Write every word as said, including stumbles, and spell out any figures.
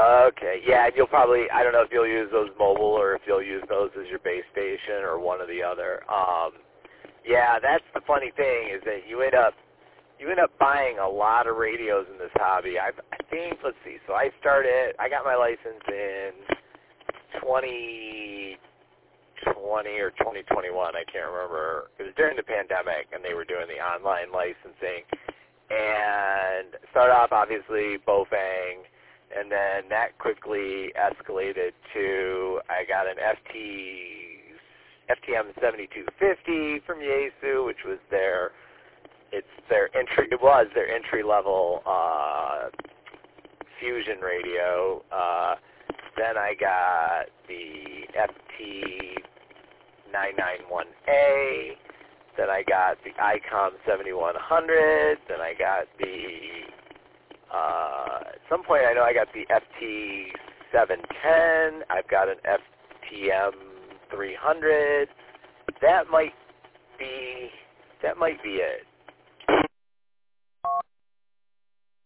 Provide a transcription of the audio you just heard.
Okay, yeah, and you'll probably, I don't know if you'll use those mobile or if you'll use those as your base station or one or the other. Um, yeah, that's the funny thing is that you end up, you end up buying a lot of radios in this hobby. I, I think, let's see, so I started, I got my license in twenty twenty or twenty twenty-one, I can't remember. It was during the pandemic, and they were doing the online licensing. And started off, obviously, Bofang, and then that quickly escalated to, I got an F T, F T M seventy-two fifty from Yaesu, which was their, it's their entry, it was their entry-level uh, fusion radio. Uh, then I got the F T nine ninety-one A. Then I got the ICOM seventy-one hundred. Then I got the, uh, at some point I know I got the F T seven ten. I've got an F T M three hundred. That might be, that might be it.